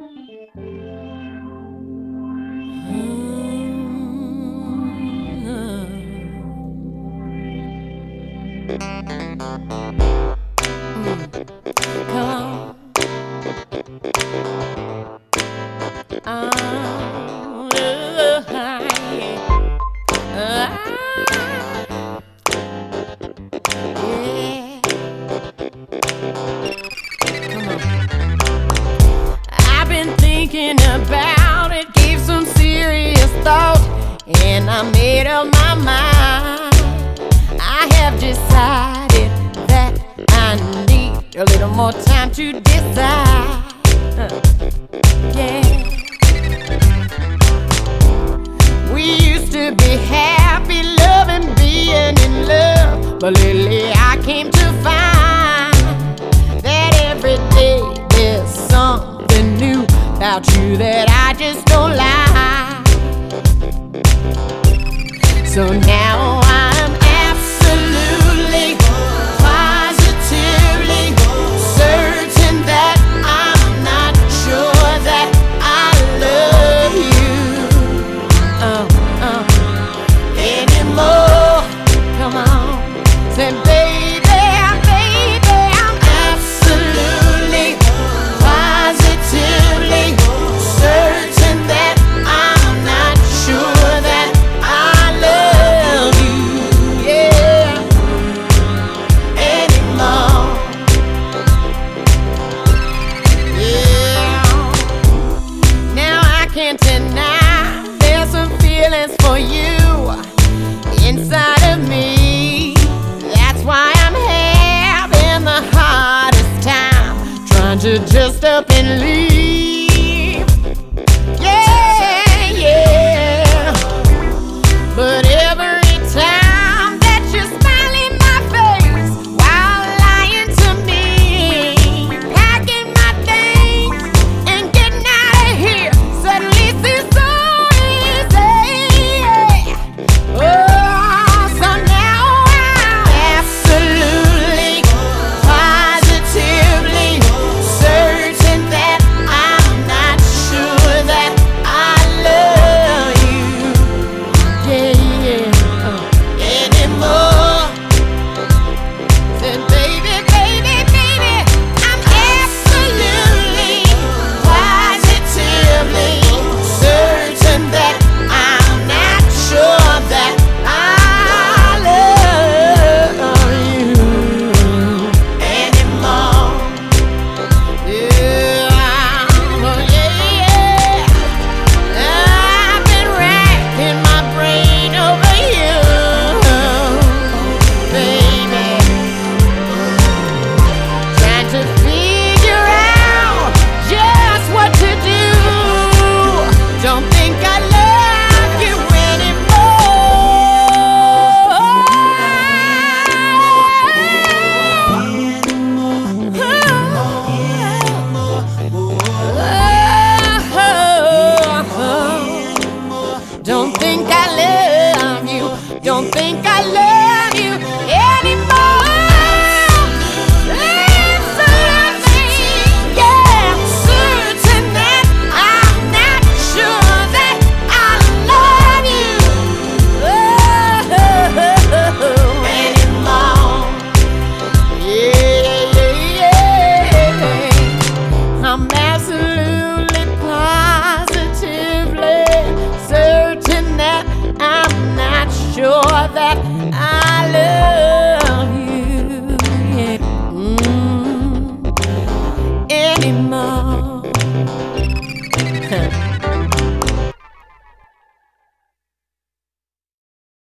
I've been thinking about it, gave some serious thought, and I made up my mind. I have decided that I need a little more time to decide. Yeah. We used to be happy, loving, being in love, but lately I came to find that every day there's something new about you that I just don't like. So now I'm absolutely, positively certain that I'm not sure that I love you anymore. Come on, say baby, baby, I'm absolutely, positively certain that I'm not sure that I love you, yeah, anymore. Yeah. Now I can't deny there's some feelings for you inside of me. That's why I'm having the hardest time trying to just up and leave. Yeah, yeah. But every time that you smile in my face while lying to me, packing my things and getting out of here suddenly seems so easy. Oh, so now I'm absolutely, positively certain that I'm not sure that I love you, yeah, yeah, anymore. Said baby, baby, baby, I'm absolutely, positively certain that I'm not sure that I love you anymore. Yeah, oh yeah, I've been racking my brain over you, baby, trying to figure out just what to do. Don't think I love you anymore. Don't think I love you. Don't think I love you anymore. Absolutely, yeah, certain that I'm not sure that I love you anymore. Yeah, yeah, yeah. I'm absolutely, positively certain that I'm not sure that I